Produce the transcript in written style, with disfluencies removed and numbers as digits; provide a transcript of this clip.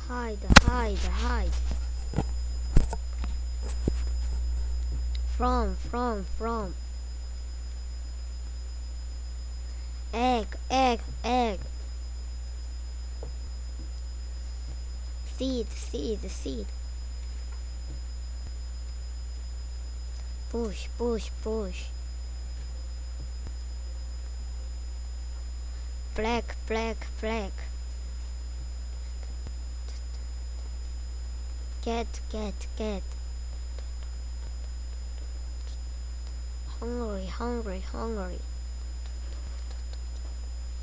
Hide, hide, hide. From. Egg. Seed. Push. Black. Cat. Hungry.